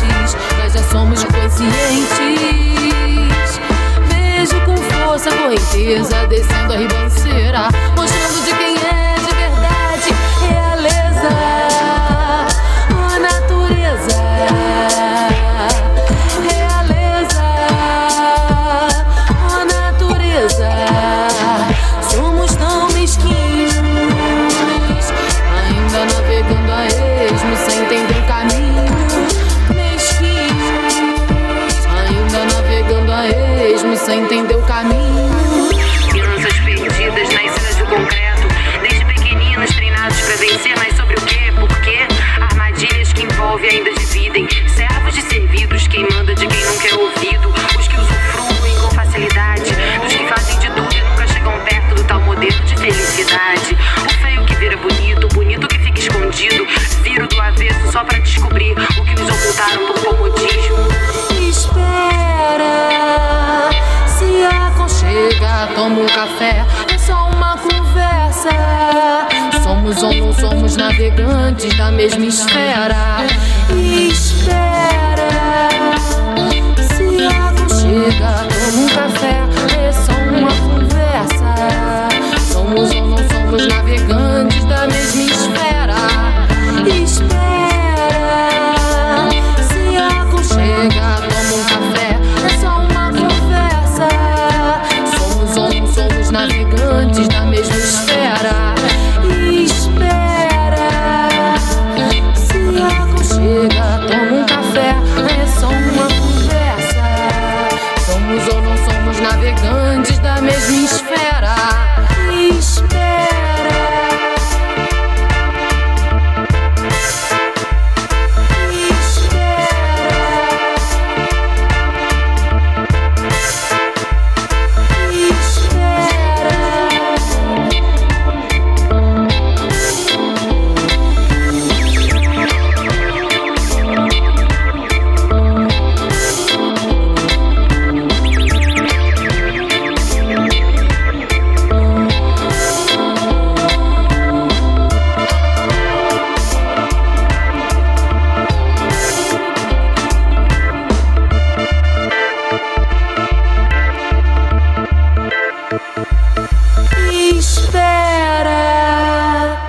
Nós já somos conscientes. Vejo com força a correnteza descendo a ribanceira, mostrando de quem é de verdade realeza. A natureza realeza, a natureza. Somos tão mesquinhos, ainda navegando a esmo sem entender o caminho. Mesquinhos, ainda navegando a esmo sem entender o caminho. Crianças perdidas nas cenas do concreto, desde pequeninos treinados pra vencer, mas sobre o quê? Por quê? Armadilhas que envolvem ainda dividem. Servos de servidos, quem manda de quem nunca é ouvido. Os que usufruem com facilidade, dos que fazem de tudo e nunca chegam perto do tal modelo de felicidade. O feio que vira bonito, o bonito que fica escondido. Viro do avesso só pra descobrir o que nos ocultaram por comodismo. Espera, se aconchega, toma um café, é só uma conversa. Somos ou não somos navegantes da mesma esfera. Espera, se aconchega, toma um café, é só uma conversa. Somos ou não somos navegantes da mesma esfera. Espera, se aconchega, toma um café, é só uma conversa. Somos ou não somos navegantes da mesma esfera. Espera, se aconchega, toma um café, é só uma conversa. Somos ou não somos navegantes da mesma esfera. Espera, espera.